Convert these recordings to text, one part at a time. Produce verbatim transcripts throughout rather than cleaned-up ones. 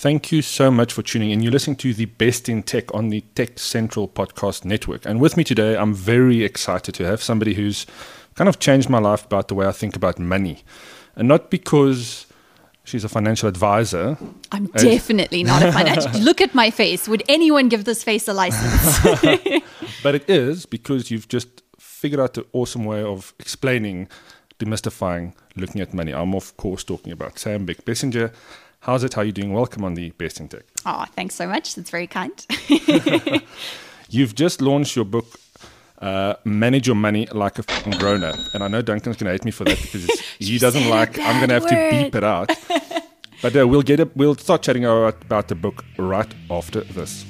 Thank you so much for tuning in. You're listening to the Best in Tech on the Tech Central Podcast Network. And with me today, I'm very excited to have somebody who's kind of changed my life about the way I think about money. And not because she's a financial advisor. I'm definitely not a financial. Look at my face. Would anyone give this face a license? But it is because you've just figured out the awesome way of explaining, demystifying, looking at money. I'm, of course, talking about Sam Beck-Bessinger. How's it? How are you doing? Welcome on the Best in Tech. Oh, thanks so much. That's very kind. You've just launched your book, uh, Manage Your Money Like a F***ing Grown-Up. And I know Duncan's going to hate me for that because he doesn't like, I'm going to have word. to beep it out. But uh, we'll get it, we'll start chatting about, about the book right after this.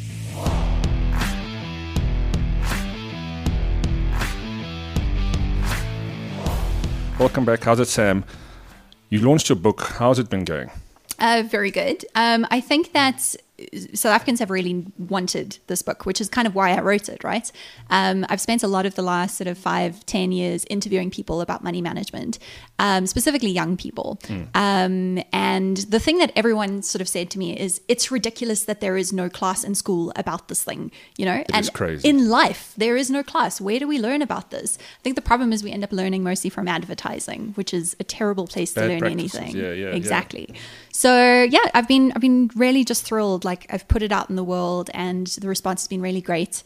Welcome back. How's it, Sam? You launched your book. How's it been going? Uh, very good. Um, I think that South Africans have really wanted this book, which is kind of why I wrote it, right? Um, I've spent a lot of the last sort of five, ten years interviewing people about money management, um, specifically young people. Mm. Um, and the thing that everyone sort of said to me is, it's ridiculous that there is no class in school about this thing, you know? It and is crazy. In life, there is no class. Where do we learn about this? I think the problem is we end up learning mostly from advertising, which is a terrible place Bad to learn practices. anything. Yeah, yeah, exactly. Yeah. So yeah, I've been I've been really just thrilled. Like I've put it out in the world, and the response has been really great,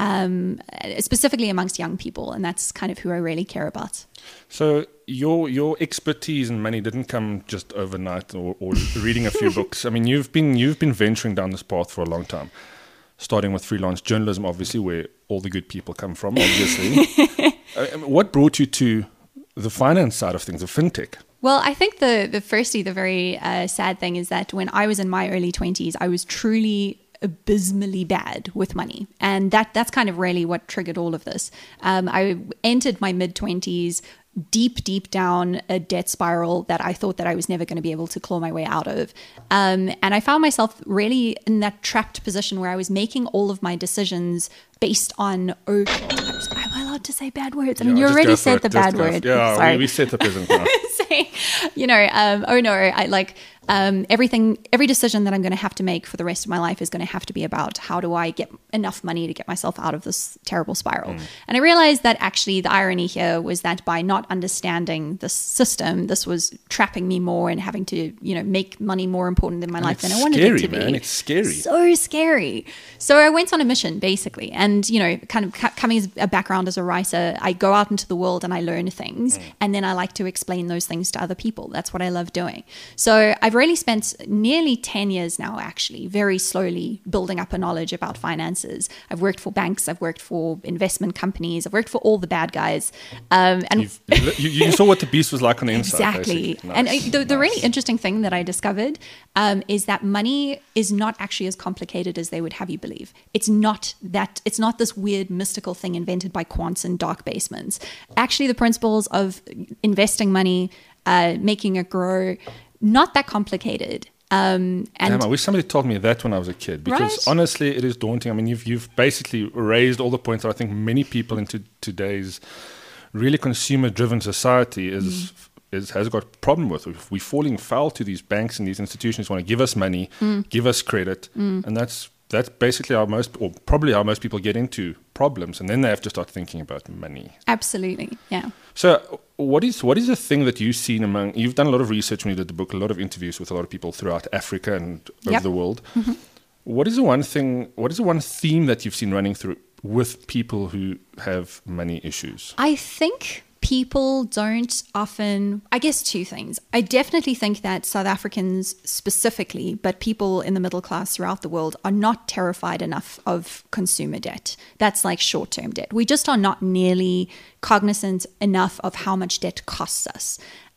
um, specifically amongst young people, and that's kind of who I really care about. So your your expertise in money didn't come just overnight or, or reading a few books. I mean, you've been you've been venturing down this path for a long time, starting with freelance journalism, obviously, where all the good people come from. Obviously, uh, what brought you to the finance side of things, the fintech? Well, I think the, the firstly, the very uh, sad thing is that when I was in my early twenties, I was truly abysmally bad with money. And that that's kind of really what triggered all of this. Um, I entered my mid-twenties deep, deep down a debt spiral that I thought that I was never going to be able to claw my way out of. Um, and I found myself really in that trapped position where I was making all of my decisions based on, oh, am I allowed to say bad words? I mean, Yeah, you already said it, the bad go word. Yeah, Sorry. we, we set the present now. Saying, you know, um, oh no, I like um, everything, every decision that I'm going to have to make for the rest of my life is going to have to be about how do I get enough money to get myself out of this terrible spiral. Mm. And I realized that actually the irony here was that by not understanding this system, this was trapping me more and having to, you know, make money more important in my and life than I scary, wanted it to be. Man. It's scary. So scary. So I went on a mission basically. And, you know, kind of ca- coming as a background as a writer, I go out into the world and I learn things. Mm. And then I like to explain those things to other people. That's what I love doing. So I've really spent nearly ten years now, actually, very slowly building up a knowledge about finances. I've worked for banks. I've worked for investment companies. I've worked for all the bad guys. Um, and you, you saw what the beast was like on the inside. Exactly. Nice. And uh, the, the nice. really interesting thing that I discovered um, is that money is not actually as complicated as they would have you believe. It's not that, it's not this weird mystical thing invented by quants in dark basements. Actually, the principles of investing money, uh, making it grow, not that complicated. Um, and Damn, I wish somebody told me that when I was a kid, because right? honestly, it is daunting. I mean, you've you've basically raised all the points that I think many people into today's really consumer-driven society is mm. is has got a problem with. We're falling foul to these banks and these institutions who want to give us money, mm. give us credit, mm. and that's that's basically how most, or probably how most people get into problems, and then they have to start thinking about money. Absolutely, yeah. So what is what is the thing that you've seen among, you've done a lot of research when you did the book, a lot of interviews with a lot of people throughout Africa and over yep. the world. Mm-hmm. What is the one thing, what is the one theme that you've seen running through with people who have money issues? I think people don't often, I guess two things. I definitely think that South Africans specifically, but people in the middle class throughout the world are not terrified enough of consumer debt. That's like short-term debt. We just are not nearly cognizant enough of how much debt costs us.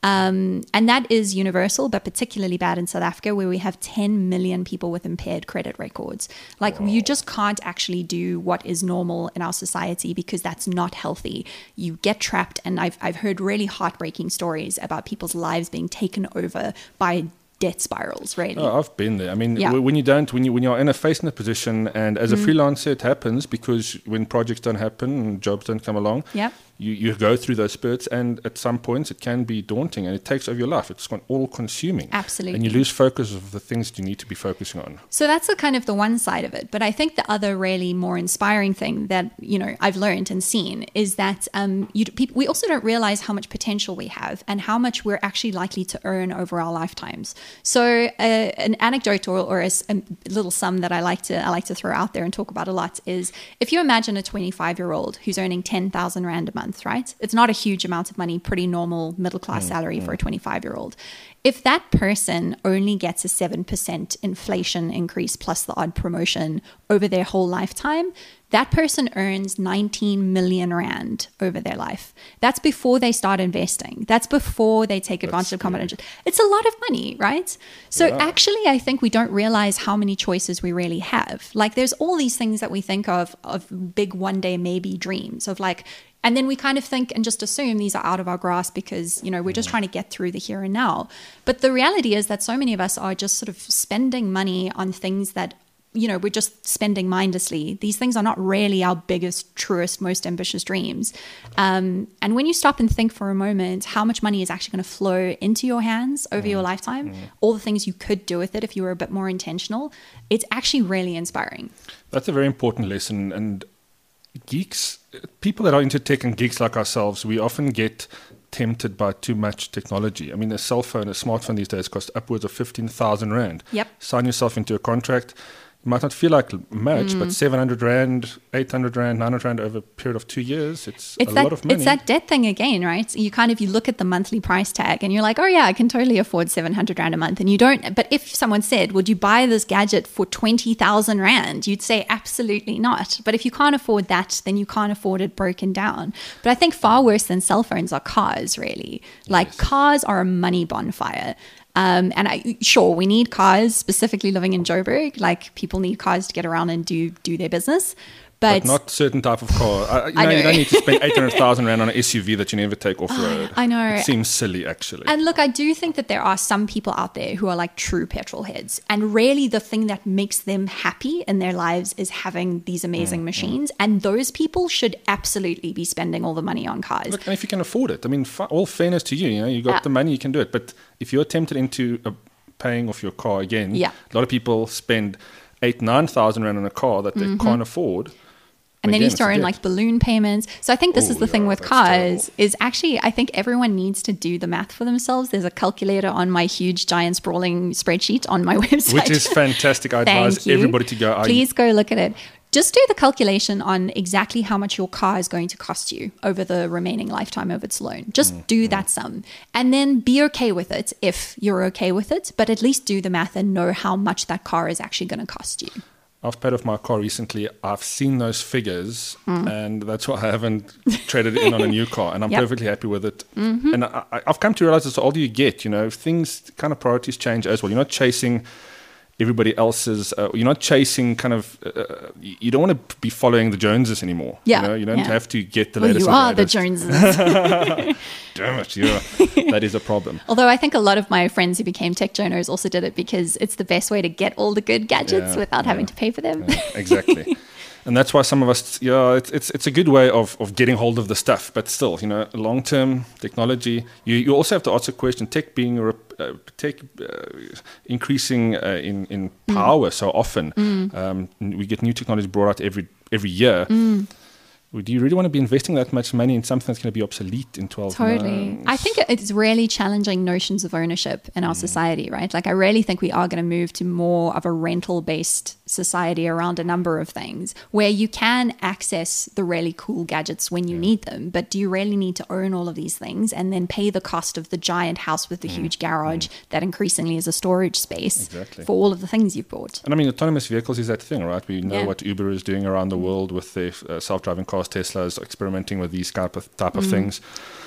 Um, and that is universal, but particularly bad in South Africa, where we have ten million people with impaired credit records. Like, wow. You just can't actually do what is normal in our society because that's not healthy. You get trapped, and I've I've heard really heartbreaking stories about people's lives being taken over by debt spirals, really. Oh, I've been there. I mean, Yeah. w- when you don't, when you when you're in a facing a position, and as a freelancer, it happens because when projects don't happen and jobs don't come along, Yeah. you, you go through those spurts, and at some points it can be daunting, and it takes over your life. It's con- all consuming, Absolutely. and you lose focus of the things that you need to be focusing on. So that's the kind of the one side of it. But I think the other really more inspiring thing that, you know, I've learned and seen is that um, you, people, we also don't realize how much potential we have and how much we're actually likely to earn over our lifetimes. So uh, an anecdote or, or a, s- a little sum that I like to I like to throw out there and talk about a lot is if you imagine a twenty-five-year-old who's earning ten thousand rand a month, right? It's not a huge amount of money, pretty normal middle-class salary for a twenty-five-year-old. If that person only gets a seven percent inflation increase plus the odd promotion over their whole lifetime, that person earns nineteen million rand over their life. That's before they start investing. That's before they take advantage That's of compound interest. It's a lot of money, right? So Yeah. actually, I think we don't realize how many choices we really have. Like there's all these things that we think of, of big one day maybe dreams of like, and then we kind of think and just assume these are out of our grasp because, you know, we're just trying to get through the here and now. But the reality is that so many of us are just sort of spending money on things that, you know, we're just spending mindlessly. These things are not really our biggest, truest, most ambitious dreams. Um, and when you stop and think for a moment how much money is actually going to flow into your hands over your lifetime, all the things you could do with it if you were a bit more intentional, it's actually really inspiring. That's a very important lesson. And geeks, people that are into tech and geeks like ourselves, we often get tempted by too much technology. I mean, a cell phone, a smartphone these days costs upwards of fifteen thousand rand. Yep. Sign yourself into a contract. It might not feel like much, Mm. but seven hundred rand, eight hundred rand, nine hundred rand over a period of two years, it's, It's a that lot of money. it's that debt thing again, right? You kind of you look at the monthly price tag and you're like, oh yeah, I can totally afford seven hundred rand a month, and you don't. But if someone said, would you buy this gadget for twenty thousand rand? You'd say absolutely not. But if you can't afford that, then you can't afford it broken down. But I think far worse than cell phones are cars, really. Like Yes. cars are a money bonfire. Um, and I, sure, we need cars, specifically living in Joburg. Like people need cars to get around and do do their business. But, But not certain type of car. I, you, I know, you know. don't need to spend eight hundred thousand rand on an S U V that you never take off road. I know. It seems silly, actually. And look, I do think that there are some people out there who are like true petrol heads. And really the thing that makes them happy in their lives is having these amazing Mm, machines. And those people should absolutely be spending all the money on cars. Look, and if you can afford it, I mean, fa- all fairness to you, you know, you got Yeah. the money, you can do it. But if you're tempted into uh, paying off your car again, Yeah. a lot of people spend eight, nine thousand rand on a car that they can't afford. And then you Again, throw it's in debt. like balloon payments. So I think this Oh, is the thing yeah, with that's cars terrible. is actually, I think everyone needs to do the math for themselves. There's a calculator on my huge, giant, sprawling spreadsheet on my website. Which is fantastic. I advise Thank you. everybody to go. I- Please go look at it. Just do the calculation on exactly how much your car is going to cost you over the remaining lifetime of its loan. Just Mm, do that sum and then be okay with it if you're okay with it, but at least do the math and know how much that car is actually going to cost you. I've paid off my car recently. I've seen those figures, Mm. and that's why I haven't traded in on a new car, and I'm Yep. perfectly happy with it. Mm-hmm. And I, I- I've come to realize as the older you get, you know, things kind of priorities change as well. You're not chasing everybody else's. Uh, you're not chasing kind of. Uh, you you don't want to be following the Joneses anymore. Yeah, you know, you don't yeah. have to get the Well, latest. you and are the greatest. Joneses. Damn it, yeah, that is a problem. Although I think a lot of my friends who became tech journers also did it because it's the best way to get all the good gadgets Yeah, without having yeah. to pay for them. Yeah, exactly. And that's why some of us, yeah, it's it's, it's a good way of, of getting hold of the stuff. But still, you know, long term technology, you, you also have to ask a question. Tech being a rep- uh, tech uh, increasing uh, in in power so often, um, we get new technology brought out every every year. Do you really want to be investing that much money in something that's going to be obsolete in twelve Totally. months? I think it's really challenging notions of ownership in our society, right? Like, I really think we are going to move to more of a rental based society around a number of things where you can access the really cool gadgets when you need them. But do you really need to own all of these things and then pay the cost of the giant house with the huge garage that increasingly is a storage space Exactly. for all of the things you've bought? And I mean, autonomous vehicles is that thing, right? We know Yeah. what Uber is doing around the world with their uh, self-driving cars. Tesla is experimenting with these type of, type of things.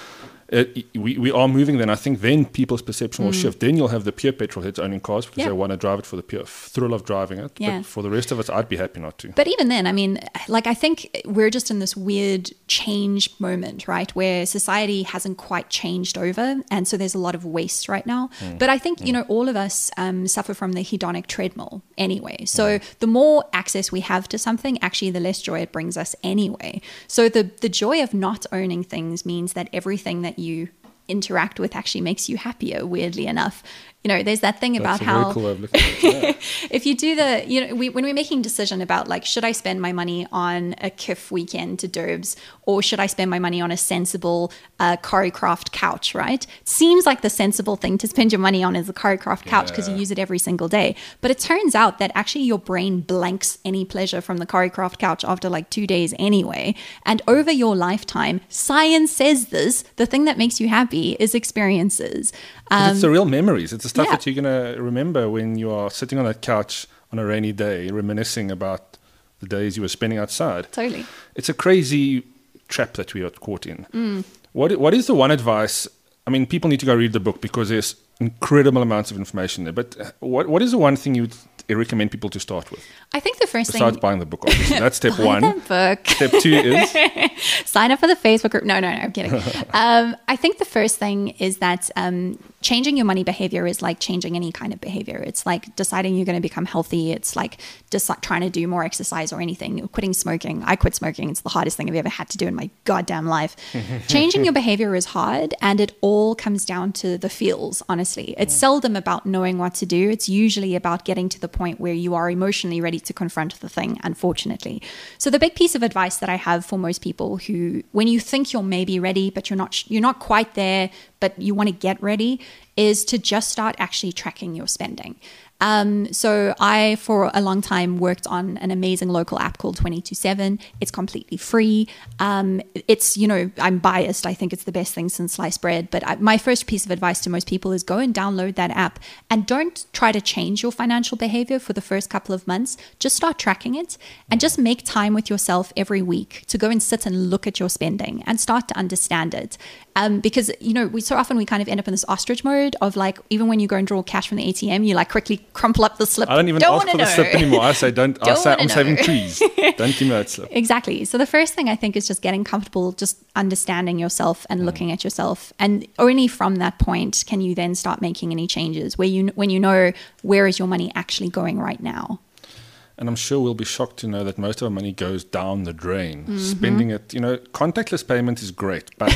Uh, we, we are moving then. I think then people's perception will mm. shift. Then you'll have the pure petrol heads owning cars because yeah. they want to drive it for the pure thrill of driving it. Yeah. But for the rest of us, I'd be happy not to. But even then, I mean, like I think we're just in this weird change moment, right? Where society hasn't quite changed over. And so there's a lot of waste right now. Mm. But I think, mm. you know, all of us um, suffer from the hedonic treadmill anyway. So mm. the more access we have to something, actually the less joy it brings us anyway. So the, the joy of not owning things means that everything that you interact with actually makes you happier, weirdly enough. You know, there's that thing about That's a how very cool way of looking at it, yeah. if you do the, you know, we, when we're making a decision about like, should I spend my money on a K I F weekend to Durbs or should I spend my money on a sensible uh, Choreographed couch, right? It seems like the sensible thing to spend your money on is a Choreographed couch because yeah. you use it every single day. But it turns out that actually your brain blanks any pleasure from the Choreographed couch after like two days anyway. And over your lifetime, science says this, the thing that makes you happy is experiences. Um, it's the real memories. It's the stuff yeah. that you're going to remember when you are sitting on that couch on a rainy day, reminiscing about the days you were spending outside. Totally. It's a crazy trap that we are caught in. Mm. What What is the one advice? I mean, people need to go read the book because there's incredible amounts of information there. But what what is the one thing you would recommend people to start with? I think the first Besides thing... Besides buying the book, obviously. That's step one. Buy the book. Step two is... sign up for the Facebook group. No, no, no, I'm kidding. um, I think the first thing is that um, changing your money behavior is like changing any kind of behavior. It's like deciding you're going to become healthy. It's like just like trying to do more exercise or anything. Quitting smoking. I quit smoking. It's the hardest thing I've ever had to do in my goddamn life. Changing your behavior is hard, and it all comes down to the feels, honestly. It's seldom about knowing what to do. It's usually about getting to the point where you are emotionally ready to confront the thing, unfortunately. So the big piece of advice that I have for most people who, when you think you're maybe ready, but you're not, you're not quite there, but you want to get ready, is to just start actually tracking your spending. Um, so I, for a long time, worked on an amazing local app called twenty-two seven. It's completely free. Um, it's, you know, I'm biased. I think it's the best thing since sliced bread. But I, my first piece of advice to most people is go and download that app and don't try to change your financial behavior for the first couple of months. Just start tracking it and just make time with yourself every week to go and sit and look at your spending and start to understand it. Um, because, you know, we so often we kind of end up in this ostrich mode of like, even when you go and draw cash from the A T M, you like quickly crumple up the slip. I don't even don't ask for know. the slip anymore. I say, don't, don't I say, I'm know. saving trees. Don't give me that slip. Exactly. So the first thing I think is just getting comfortable, just understanding yourself and mm. looking at yourself. And only from that point can you then start making any changes where you, when you know where is your money actually going right now. And I'm sure we'll be shocked to know that most of our money goes down the drain. Mm-hmm. Spending it, you know, contactless payment is great, but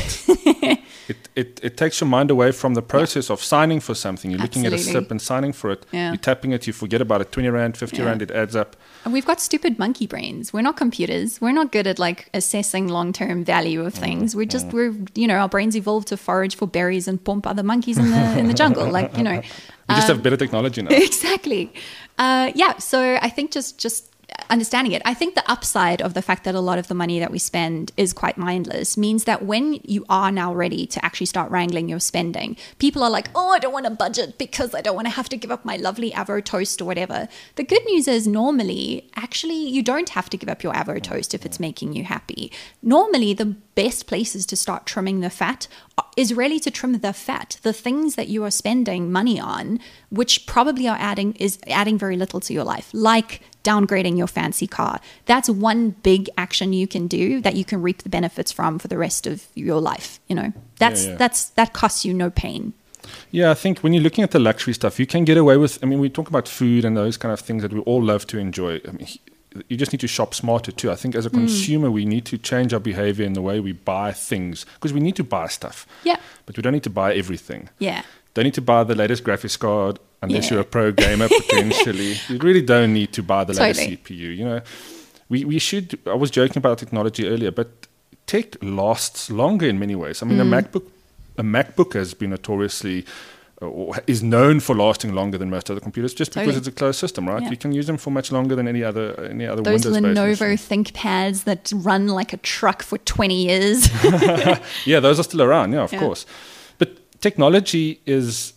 it, it, it takes your mind away from the process yeah. of signing for something. You're Absolutely. looking at a slip and signing for it. Yeah. You're tapping it, you forget about it, twenty rand, fifty yeah. rand, it adds up. And we've got stupid monkey brains. We're not computers. We're not good at like assessing long-term value of things. Mm. We're just, mm. we're, you know, our brains evolved to forage for berries and pump other monkeys in the in the jungle. Like, you know. We just um, have better technology now. Exactly. Uh, yeah. So I think just just understanding it. I think the upside of the fact that a lot of the money that we spend is quite mindless means that when you are now ready to actually start wrangling your spending, people are like, oh, I don't want to budget because I don't want to have to give up my lovely Avo toast or whatever. The good news is normally, actually, you don't have to give up your Avo toast if it's making you happy. Normally, the best places to start trimming the fat is really to trim the fat, the things that you are spending money on, which probably are adding is adding very little to your life, like downgrading your fancy car. That's one big action you can do that you can reap the benefits from for the rest of your life. You know, that's yeah, yeah. that's that costs you no pain. Yeah, I think when you're looking at the luxury stuff, you can get away with. I mean, we talk about food and those kind of things that we all love to enjoy. I mean, you just need to shop smarter too. I think as a consumer, mm. we need to change our behavior in the way we buy things because we need to buy stuff. Yeah. But we don't need to buy everything. Yeah. Don't need to buy the latest graphics card unless yeah. you're a pro gamer potentially. You really don't need to buy the latest totally. C P U. You know, we we should. I was joking about technology earlier, but tech lasts longer in many ways. I mean, mm. a MacBook, a MacBook has been notoriously. Or is known for lasting longer than most other computers just because totally. it's a closed system, right? Yeah. You can use them for much longer than any other any other Those Windows-based Lenovo machine. ThinkPads that run like a truck for twenty years. Yeah, those are still around, yeah, of yeah. course. But technology is,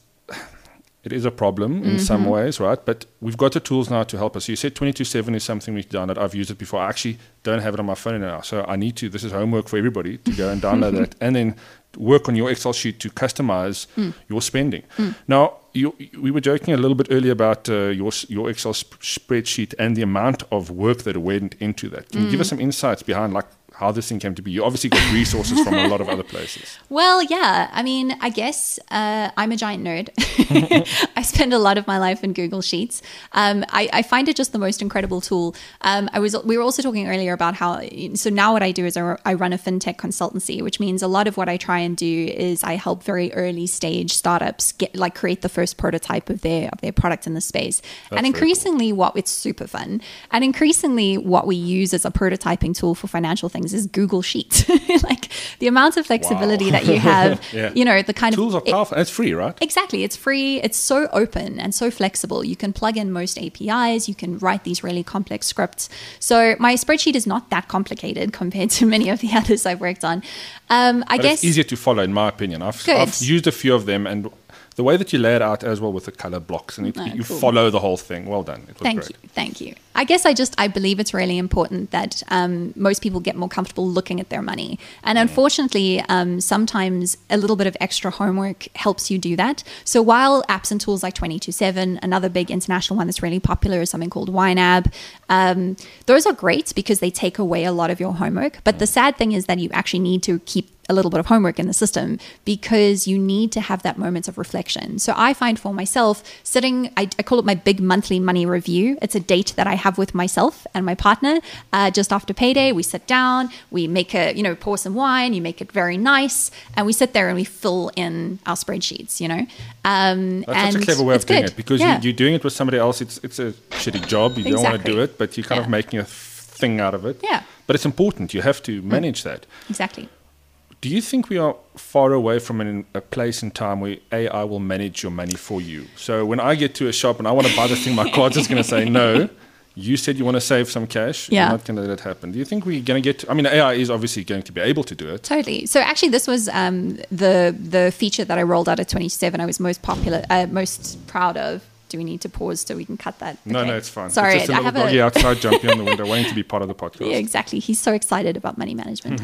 it is a problem in mm-hmm. some ways, right? But we've got the tools now to help us. So you said twenty-two seven is something we've done that I've used it before. I actually don't have it on my phone now. So I need to, this is homework for everybody to go and download that and then work on your Excel sheet to customize Mm. your spending. Mm. Now, you, we were joking a little bit earlier about uh, your your Excel sp- spreadsheet and the amount of work that went into that. Can you give us some insights behind like how this thing came to be? You obviously got resources from a lot of other places. Well, yeah. I mean, I guess uh, I'm a giant nerd. I spend a lot of my life in Google Sheets. Um, I, I find it just the most incredible tool. Um, I was we were also talking earlier about how. So now what I do is I, I run a fintech consultancy, which means a lot of what I try and do is I help very early stage startups get like create the first prototype of their of their product in the space. That's and increasingly, cool. what it's super fun. And increasingly, what we use as a prototyping tool for financial things is Google Sheets. Like the amount of flexibility Wow. that you have, Yeah. you know, the kind Tools of are powerful. And it's free, right? Exactly. It's free. It's so open and so flexible. You can plug in most A P Is. You can write these really complex scripts. So my spreadsheet is not that complicated compared to many of the others I've worked on. Um, I But guess it's easier to follow, in my opinion. I've, Good. I've used a few of them, and the way that you lay it out as well with the color blocks, and it, Oh, you cool. follow the whole thing. Well done. It was Thank great. you. Thank you. I guess I just, I believe it's really important that um, most people get more comfortable looking at their money. And unfortunately, um, sometimes a little bit of extra homework helps you do that. So while apps and tools like twenty-two seven, another big international one that's really popular is something called YNAB. Um, those are great because they take away a lot of your homework. But the sad thing is that you actually need to keep a little bit of homework in the system because you need to have that moment of reflection. So I find for myself sitting, I, I call it my big monthly money review. It's a date that I have with myself and my partner uh, just after payday. We sit down, we make a, you know, pour some wine, you make it very nice, and we sit there and we fill in our spreadsheets, you know. Um, That's and such a clever way of it's doing good. it because Yeah. you, you're doing it with somebody else. It's it's a shitty job. You don't want to Exactly. do it, but you're kind Yeah. of making a thing out of it. Yeah. But it's important. You have to manage that. Exactly. Do you think we are far away from an, a place in time where A I will manage your money for you? So when I get to a shop and I want to buy this thing, my card's just going to say, no, you said you want to save some cash. Yeah. You're not going to let it happen. Do you think we're going to get to, I mean, A I is obviously going to be able to do it. Totally. So actually, this was um, the the feature that I rolled out at twenty-seven. I was most popular, uh, most proud of. Do we need to pause so we can cut that? No, Okay. no, it's fine. Sorry, it's just a I little have doggy a outside jumping on the window, waiting to be part of the podcast. yeah, exactly. He's so excited about money management.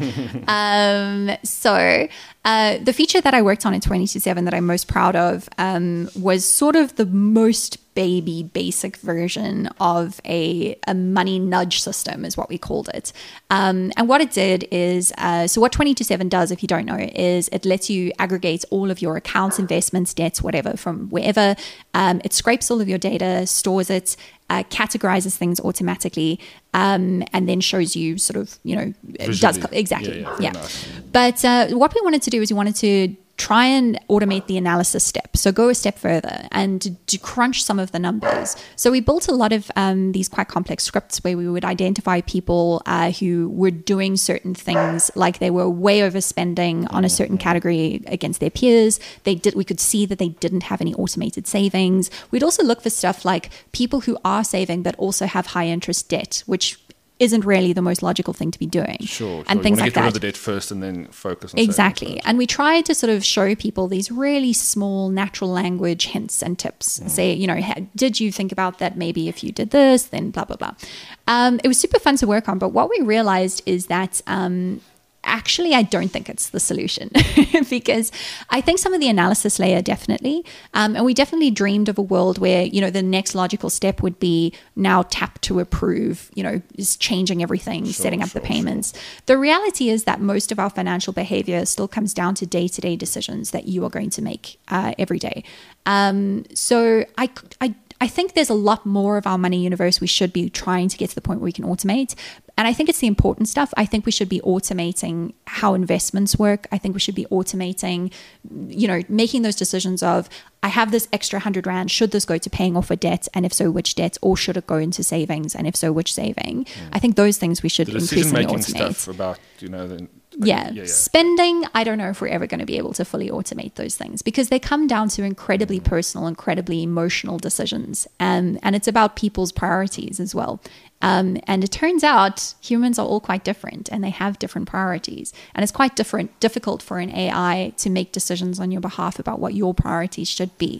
um, so uh, the feature that I worked on in twenty-two seven that I'm most proud of um, was sort of the most baby basic version of a, a money nudge system is what we called it. Um, and what it did is, uh, so what twenty-two seven does, if you don't know, is it lets you aggregate all of your accounts, investments, debts, whatever, from wherever. Um, it scrapes all of your data, stores it, uh, categorizes things automatically, um, and then shows you sort of, you know, it does Visually. co- exactly. Yeah, yeah, Yeah. very nice. But uh, what we wanted to do is we wanted to try and automate the analysis step. So go a step further and to, to crunch some of the numbers. So we built a lot of um, these quite complex scripts where we would identify people uh, who were doing certain things, like they were way overspending on a certain category against their peers. They did. We could see that they didn't have any automated savings. We'd also look for stuff like people who are saving but also have high interest debt, which isn't really the most logical thing to be doing. Sure. And sure. things you want like to get rid that. of the debt first and then focus on Exactly. savings. And we try to sort of show people these really small natural language hints and tips. Mm. Say, you know, ha- did you think about that? Maybe if you did this, then blah, blah, blah. Um, it was super fun to work on. But what we realized is that um, actually, I don't think it's the solution because I think some of the analysis layer definitely, um, and we definitely dreamed of a world where, you know, the next logical step would be now tap to approve, you know, is changing everything, Sure, setting up sure, the payments. The reality is that most of our financial behavior still comes down to day-to-day decisions that you are going to make uh, every day. Um, so I, I, I think there's a lot more of our money universe we should be trying to get to the point where we can automate. And I think it's the important stuff. I think we should be automating how investments work. I think we should be automating, you know, making those decisions of, I have this extra hundred rand. Should this go to paying off a debt? And if so, which debt? Or should it go into savings? And if so, which saving? Mm. I think those things we should The increasingly decision-making automate. stuff about, you know, the, Yeah. yeah, yeah. Spending, I don't know if we're ever going to be able to fully automate those things because they come down to incredibly personal, incredibly emotional decisions. Um, and it's about people's priorities as well. Um, and it turns out humans are all quite different and they have different priorities. And it's quite different, difficult for an A I to make decisions on your behalf about what your priorities should be.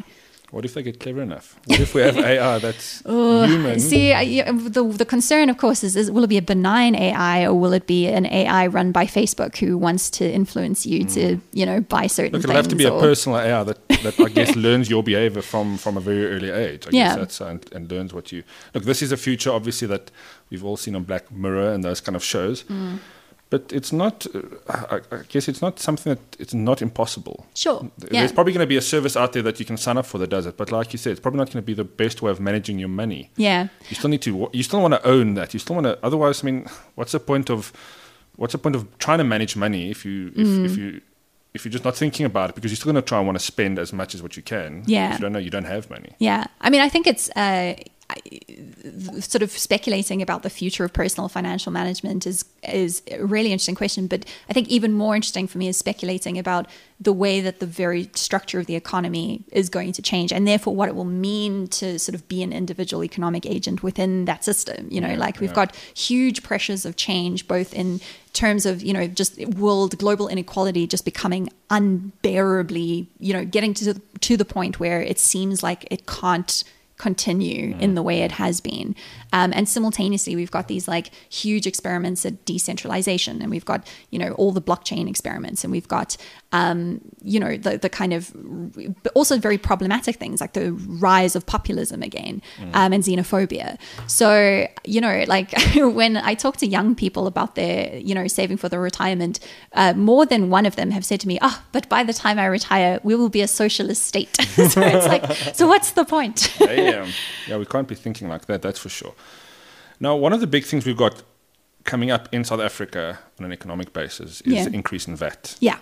What if they get clever enough? What if we have A I that's Oh, human? See, I- the the concern, of course, is, is will it be a benign A I or will it be an A I run by Facebook who wants to influence you to, you know, buy certain Look, things? it'll have to be or, a personal A I that, that I guess learns your behavior from, from a very early age. I Yeah. guess that's and, and learns what you look. This is a future, obviously, that we've all seen on Black Mirror and those kind of shows. Mm. But it's not. Uh, I, I guess it's not something that it's not impossible. Sure. Th- Yeah. There's probably going to be a service out there that you can sign up for that does it. But like you said, it's probably not going to be the best way of managing your money. Yeah. You still need to. You still want to own that. You still want to. Otherwise, I mean, what's the point of, what's the point of trying to manage money if you if, Mm. if you if you're just not thinking about it, because you're still going to try and want to spend as much as what you can. Yeah. If you don't know, you don't have money. Yeah. I mean, I think it's uh, sort of speculating about the future of personal financial management is is a really interesting question. But I think even more interesting for me is speculating about the way that the very structure of the economy is going to change, and therefore what it will mean to sort of be an individual economic agent within that system. You know, Yeah, like we've yeah. got huge pressures of change, both in terms of, you know, just world global inequality just becoming unbearably, you know, getting to the, to the point where it seems like it can't continue in the way it has been. Um, and simultaneously, we've got these like huge experiments at decentralization, and we've got, you know, all the blockchain experiments, and we've got, um, you know, the, the kind of, but also very problematic things like the rise of populism again, um, and xenophobia. So, you know, like when I talk to young people about their, you know, saving for their retirement, uh, more than one of them have said to me, oh, but by the time I retire, we will be a socialist state. So it's like, so what's the point? Yeah, yeah, we can't be thinking like that. That's for sure. Now, one of the big things we've got coming up in South Africa on an economic basis is Yeah. the increase in V A T. Yeah.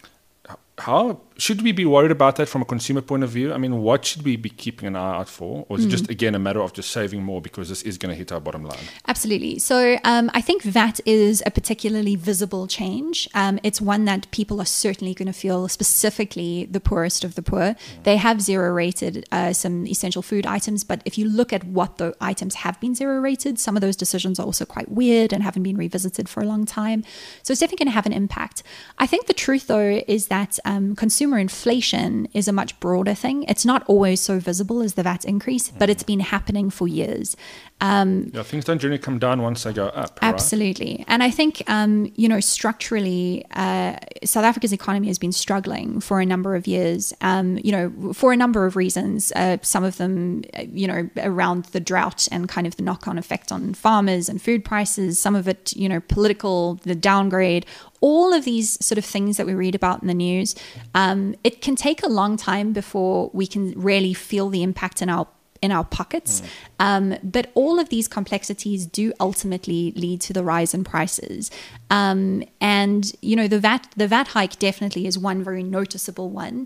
How should we be worried about that from a consumer point of view? I mean, what should we be keeping an eye out for? Or is it just, again, a matter of just saving more because this is going to hit our bottom line? Absolutely. So um, I think V A T is a particularly visible change. Um, it's one that people are certainly going to feel, specifically the poorest of the poor. They have zero rated uh, some essential food items, but if you look at what the items have been zero rated, some of those decisions are also quite weird and haven't been revisited for a long time. So it's definitely going to have an impact. I think the truth, though, is that um, consumer inflation is a much broader thing. It's not always so visible as the V A T increase, but it's been happening for years. Um, Yeah, things don't generally come down once they go up. Right? Absolutely. And I think, um, you know, structurally, uh, South Africa's economy has been struggling for a number of years, um, you know, for a number of reasons. Uh, some of them, uh, you know, around the drought and kind of the knock-on effect on farmers and food prices. Some of it, you know, political, the downgrade, all of these sort of things that we read about in the news. Um, it can take a long time before we can really feel the impact in our in our pockets. Um, but all of these complexities do ultimately lead to the rise in prices. Um, and, you know, the V A T, the V A T hike definitely is one very noticeable one.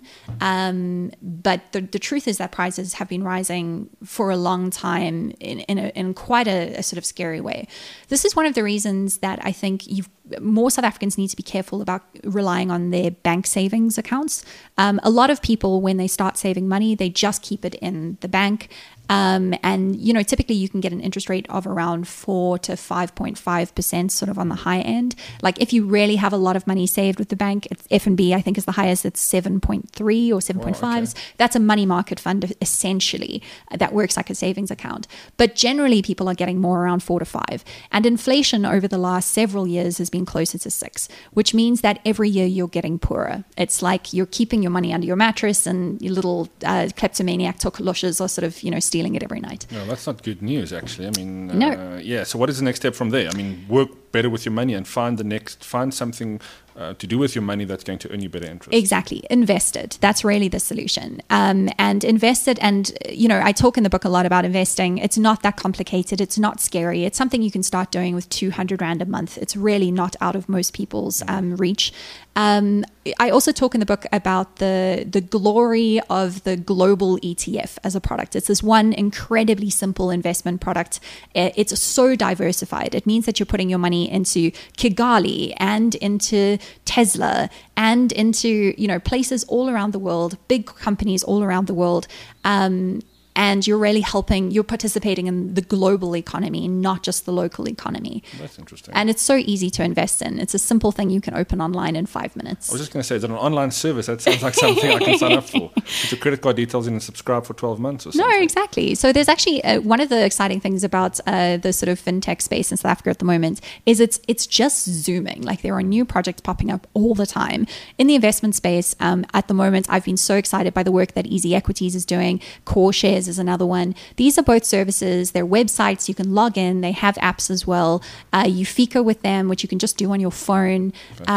Um, but the, the truth is that prices have been rising for a long time in, in, a, in quite a, a sort of scary way. This is one of the reasons that I think you've more South Africans need to be careful about relying on their bank savings accounts. Um, a lot of people, when they start saving money, they just keep it in the bank. Um, and, you know, typically you can get an interest rate of around four to five point five percent sort of on the high end. Like if you really have a lot of money saved with the bank, it's F N B, I think is the highest, it's seven point three or seven point five. Oh, okay. That's a money market fund essentially that works like a savings account. But generally people are getting more around four to five. And inflation over the last several years has been closer to six, which means that every year you're getting poorer. It's like you're keeping your money under your mattress and your little uh, kleptomaniac tokoloshes are sort of, you know, stealing it every night. No, that's not good news, actually. I mean, uh, No. yeah. So, what is the next step from there? I mean, work better with your money and find the next, find something uh, to do with your money that's going to earn you better interest. Exactly. Invest it. That's really the solution. Um, and invest it. And, you know, I talk in the book a lot about investing. It's not that complicated. It's not scary. It's something you can start doing with two hundred rand a month. It's really not out of most people's um, reach. Um, I also talk in the book about the the glory of the global E T F as a product. It's this one incredibly simple investment product. It's so diversified. It means that you're putting your money into Kigali and into Tesla and into, you know, places all around the world, big companies all around the world. Um, and you're really helping, you're participating in the global economy, not just the local economy. That's interesting. And it's so easy to invest in. It's a simple thing you can open online in five minutes. I was just going to say, is it an online service? That sounds like something I can sign up for. Put your credit card details in and subscribe for twelve months or something. No, exactly. So there's actually uh, one of the exciting things about uh, the sort of fintech space in South Africa at the moment is it's it's just zooming. Like there are new projects popping up all the time. In the investment space, um, at the moment, I've been so excited by the work that Easy Equities is doing. Core Shares is another one. These are both services. They're websites. You can log in. They have apps as well. Uh, you FICA with them, which you can just do on your phone.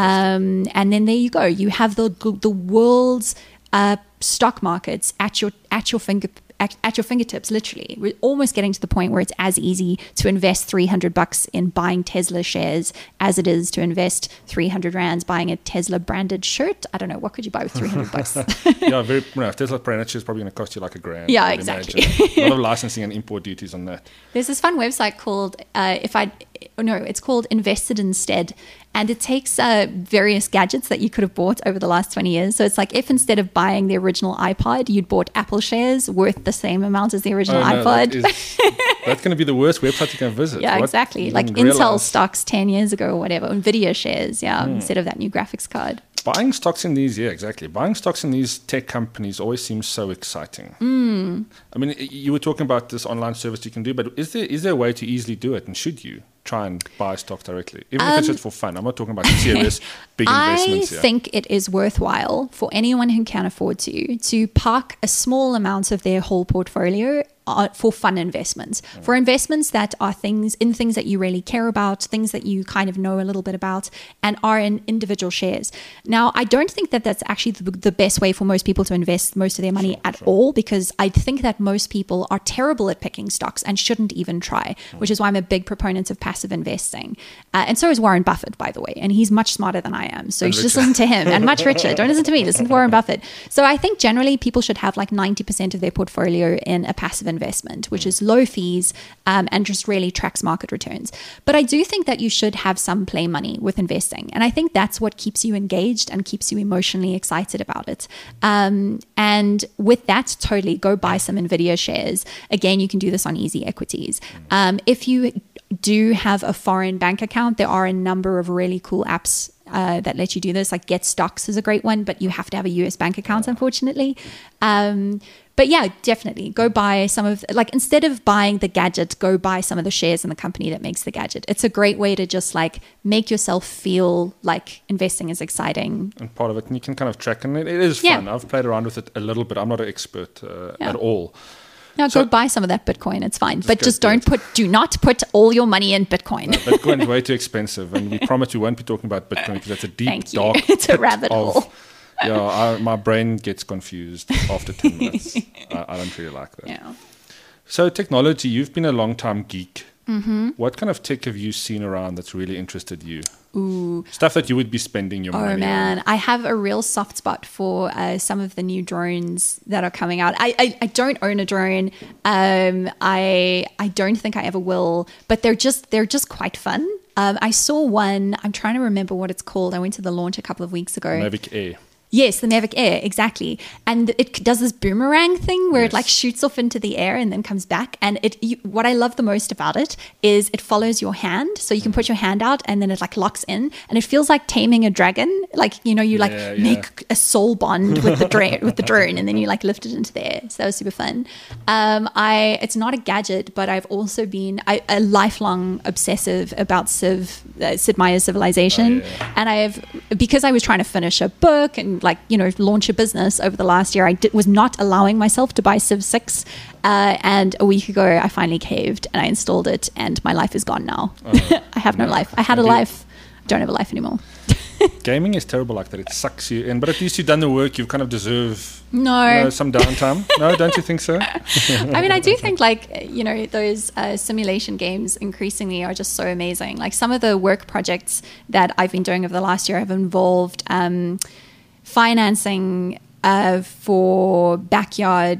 Um, and then there you go. You have the the world's uh, stock markets at your at your finger at, at your fingertips. Literally, we're almost getting to the point where it's as easy to invest three hundred bucks in buying Tesla shares as it is to invest three hundred rands buying a Tesla branded shirt. I don't know, what could you buy with three hundred bucks? Yeah, very. No, Tesla branded shirt is probably going to cost you like a grand. Yeah, exactly. A lot of licensing and import duties on that. There's this fun website called uh, if I no, it's called Invested Instead. And it takes uh, various gadgets that you could have bought over the last twenty years. So it's like if instead of buying the original iPod, you'd bought Apple shares worth the same amount as the original oh, no, iPod. That is, that's going to be the worst website you can visit. Yeah, what? exactly. You Like didn't Intel realize. stocks ten years ago or whatever. Nvidia shares, yeah, Hmm. instead of that new graphics card. Buying stocks in these, yeah, exactly. Buying stocks in these tech companies always seems so exciting. Mm. I mean, you were talking about this online service you can do, but is there is there a way to easily do it? And should you try and buy stock directly, even Um, if it's just for fun? I'm not talking about serious big investments I here. think it is worthwhile for anyone who can afford to to park a small amount of their whole portfolio uh, for fun investments, mm. for investments that are things in things that you really care about, things that you kind of know a little bit about, and are in individual shares. Now, I don't think that that's actually the, the best way for most people to invest most of their money sure, at sure. all, because I think that most people are terrible at picking stocks and shouldn't even try, mm. which is why I'm a big proponent of passive investing. Uh, and so is Warren Buffett, by the way, and he's much smarter than I am. So And you should just richer. listen to him, and much richer. Don't listen to me. Listen to Warren Buffett. So I think generally people should have like ninety percent of their portfolio in a passive investment, which is low fees um, and just really tracks market returns. But I do think that you should have some play money with investing. And I think that's what keeps you engaged and keeps you emotionally excited about it. Um, and with that, totally go buy some NVIDIA shares. Again, you can do this on Easy Equities. Um, if you do have a foreign bank account, there are a number of really cool apps uh, that let you do this. Like Get Stocks is a great one, but you have to have a U S bank account, unfortunately. Um, but yeah, definitely go buy some of, like, instead of buying the gadget, go buy some of the shares in the company that makes the gadget. It's a great way to just like make yourself feel like investing is exciting. And part of it, and you can kind of track, and it, it is Yeah. fun. I've played around with it a little bit. I'm not an expert uh, Yeah. at all. Now So- go buy some of that Bitcoin. It's fine, but go just do don't it. put, do not put all your money in Bitcoin. Bitcoin's way too expensive, and we promise we won't be talking about Bitcoin because that's a deep, Thank you. dark It's a pit rabbit of- hole. Yeah, I, my brain gets confused after ten minutes. I, I don't really like that. Yeah. So technology, you've been a long time geek. Mm-hmm. What kind of tech have you seen around that's really interested you? Ooh. Stuff that you would be spending your money Oh on. man, I have a real soft spot for uh, some of the new drones that are coming out. I, I, I don't own a drone. Um, I I don't think I ever will, but they're just they're just quite fun. Um, I saw one. I'm trying to remember what it's called. I went to the launch a couple of weeks ago. Mavic Air. Yes, the Mavic Air, exactly. And it does this boomerang thing where Yes. it like shoots off into the air and then comes back. And it, you, what I love the most about it is it follows your hand. So you can put your hand out and then it like locks in, and it feels like taming a dragon. Like, you know, you like Yeah, yeah. make a soul bond with the drone, with the drone, and then you like lift it into the air. So that was super fun. Um, I, it's not a gadget, but I've also been I, a lifelong obsessive about Civ, uh, Sid Meier's Civilization. Oh, yeah. And I have, because I was trying to finish a book and like, you know, launch a business over the last year, I did, was not allowing myself to buy Civ six. Uh, and a week ago, I finally caved and I installed it, and my life is gone now. Oh, I have no no. life. I had a Indeed. life. Don't have a life anymore. Gaming is terrible like that. It sucks you in. But at least you've done the work. You kind of deserve No. you know, some downtime. No, don't you think so? I mean, I do think like, you know, those uh, simulation games increasingly are just so amazing. Like some of the work projects that I've been doing over the last year have involved um, financing uh, for backyard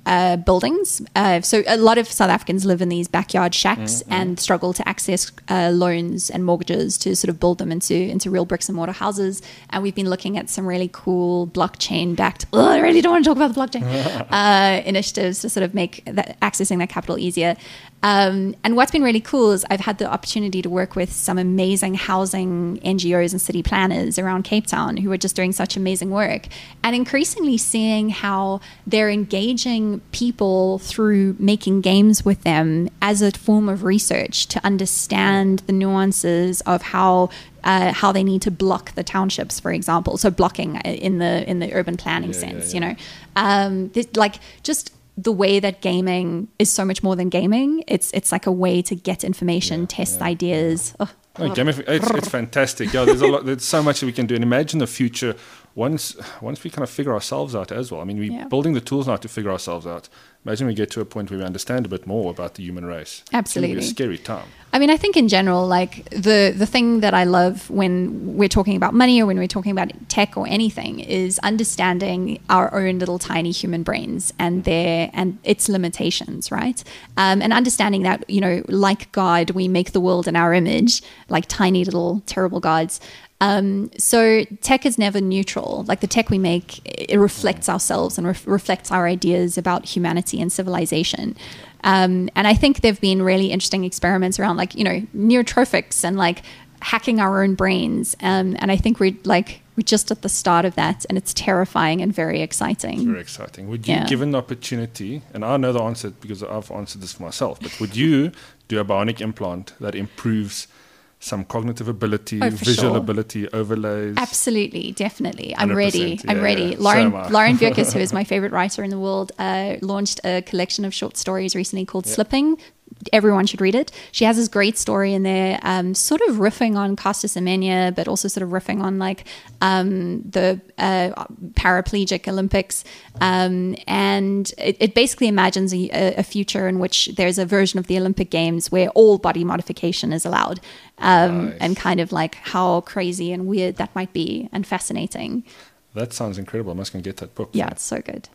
uh, buildings. Uh, so a lot of South Africans live in these backyard shacks Mm-hmm. and struggle to access uh, loans and mortgages to sort of build them into into real bricks and mortar houses. And we've been looking at some really cool blockchain-backed. Oh, I really don't want to talk about the blockchain uh, initiatives to sort of make that, accessing that capital easier. Um, and what's been really cool is I've had the opportunity to work with some amazing housing N G Os and city planners around Cape Town who are just doing such amazing work, and increasingly seeing how they're engaging people through making games with them as a form of research to understand the nuances of how Uh, how they need to block the townships, for example. So blocking in the in the urban planning Yeah, sense, yeah, yeah. you know, um, this, like just the way that gaming is so much more than gaming. It's it's like a way to get information, Yeah, test yeah, ideas. Oh, No, gamif- it's, it's fantastic. Yeah, there's a lot. There's so much that we can do, and imagine the future once once we kind of figure ourselves out as well. I mean, we're Yeah. building the tools now to figure ourselves out. Imagine we get to a point where we understand a bit more about the human race. Absolutely. It's gonna be a scary time. I mean, I think in general, like the the thing that I love when we're talking about money or when we're talking about tech or anything is understanding our own little tiny human brains and their and its limitations, right? Um, and understanding that, you know, like God, we make the world in our image, like tiny little terrible gods. Um, so tech is never neutral. Like the tech we make, it reflects ourselves and ref- reflects our ideas about humanity and civilization. Um, and I think there've been really interesting experiments around, like, you know, neurotrophics and like hacking our own brains. Um, and I think we're like we're just at the start of that, and it's terrifying and very exciting. It's very exciting. Would you, Yeah. given the opportunity, and I know the answer because I've answered this for myself, but would you do a bionic implant that improves some cognitive ability, Oh, for visual sure. ability, overlays? Absolutely, definitely. I'm one hundred ready. percent. I'm Yeah, ready. yeah. So Lauren am I. Lauren Bjerkes, who is my favorite writer in the world, uh, launched a collection of short stories recently called Yeah. Slipping. Everyone should read it. She has this great story in there, um, sort of riffing on Costa Semenya, but also sort of riffing on like um, the uh, paraplegic Olympics. Um, and it, it basically imagines a, a future in which there's a version of the Olympic Games where all body modification is allowed. Um, Nice. And kind of like how crazy and weird that might be, and fascinating. That sounds incredible. I must go and get that book. Yeah, it's so good.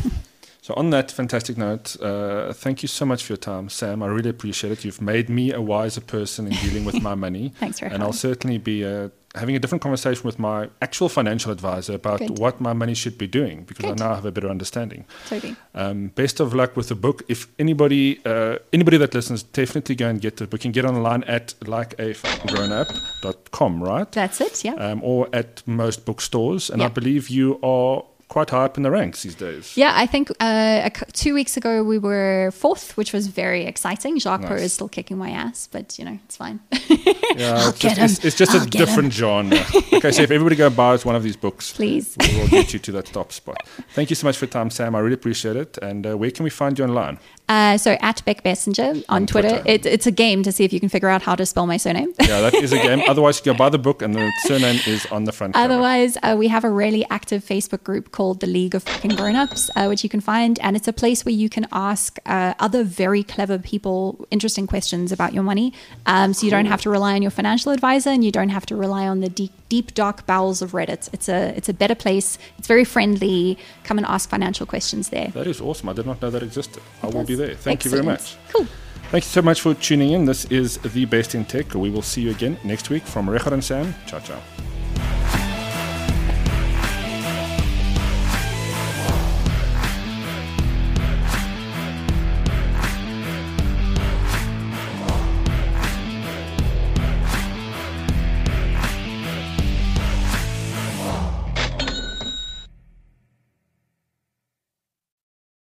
So on that fantastic note, uh, thank you so much for your time, Sam. I really appreciate it. You've made me a wiser person in dealing with my money. Thanks for And having I'll me. certainly be uh, having a different conversation with my actual financial advisor about Good. what my money should be doing, because Good. I now have a better understanding. Totally. Um, best of luck with the book. If anybody uh, anybody that listens, definitely go and get the book. You can get online at like a grown up dot com, right? That's it. Yeah. Um, or at most bookstores. And I Yeah. believe you are quite high up in the ranks these days. Yeah, I think uh, a c- two weeks ago we were fourth, which was very exciting. Jacques Nice. Pro is still kicking my ass, but you know, it's fine. Yeah, I'll it's get just, it's, him. it's just I'll a get different genre. Like I say, if everybody go and buys one of these books, Please. we will get you to that top spot. Thank you so much for your time, Sam. I really appreciate it. And uh, where can we find you online? Uh, so at Beck Messenger on, On Twitter, Twitter. It, it's a game to see if you can figure out how to spell my surname. Yeah, that is a game. Otherwise, you go buy the book and the surname is on the front cover. Otherwise, uh, we have a really active Facebook group called the League of Fucking Grown-Ups, uh, which you can find. And it's a place where you can ask uh, other very clever people interesting questions about your money. Um, so you don't have to rely on your financial advisor, and you don't have to rely on the deep, deep dark bowels of Reddit. It's a, it's a better place. It's very friendly. Come and ask financial questions there. That is awesome. I did not know that existed. I will Yes. be there. Thank you very Excellent. much. Cool. Thank you so much for tuning in. This is The Best in Tech. We will see you again next week from Richard and Sam. Ciao, ciao.